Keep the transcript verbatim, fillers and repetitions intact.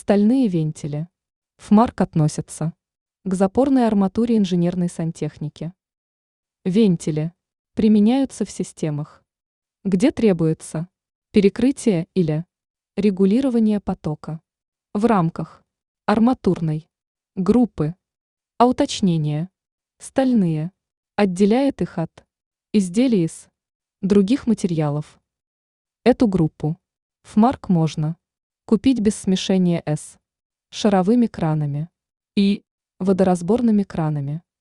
Стальные вентили. ФМАРК относятся к запорной арматуре инженерной сантехники. Вентили применяются в системах, где требуется перекрытие или регулирование потока в рамках арматурной группы, а уточнение стальные отделяет их от изделий из других материалов. Эту группу ФМАРК можно купить без смешения с шаровыми кранами и водоразборными кранами.